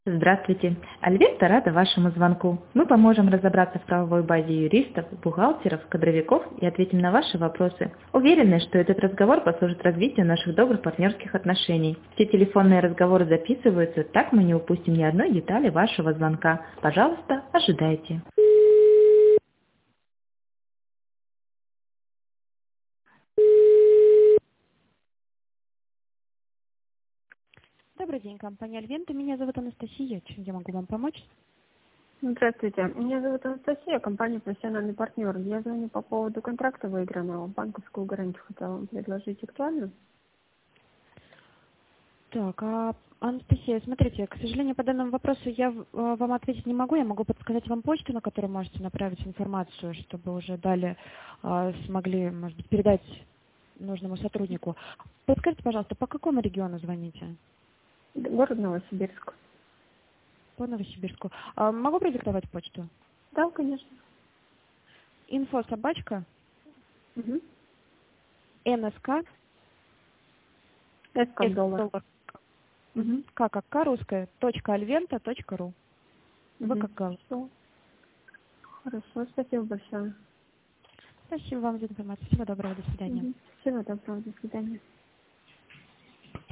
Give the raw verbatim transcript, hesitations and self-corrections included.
Здравствуйте. Альберта рада вашему звонку. Мы поможем разобраться в правовой базе юристов, бухгалтеров, кадровиков и ответим на ваши вопросы. Уверены, что этот разговор послужит развитию наших добрых партнерских отношений. Все телефонные разговоры записываются, так мы не упустим ни одной детали вашего звонка. Пожалуйста, ожидайте. Добрый день, компания Альвента. Меня зовут Анастасия. Чем я могу вам помочь? Здравствуйте. Меня зовут Анастасия, компания «Профессиональный партнер». Я звоню по поводу контракта выигранного. Банковскую гарантию хотела вам предложить. Актуально? Так, а, Анастасия, смотрите, к сожалению, по данному вопросу я в- э, вам ответить не могу. Я могу подсказать вам почту, на которую можете направить информацию, чтобы уже далее а, смогли, может быть, передать нужному сотруднику. Подскажите, пожалуйста, по какому региону звоните? Город Новосибирск. По Новосибирску. А, могу продиктовать почту? Да, конечно. Инфо собачка Угу. нск Это как с доллар. доллар, Угу. к как к русская, точка альвента точка ру. Вы Угу. как гал. Все. Хорошо, спасибо большое. Спасибо вам за информацию. Всего доброго, до свидания. Угу. Всего доброго, до свидания.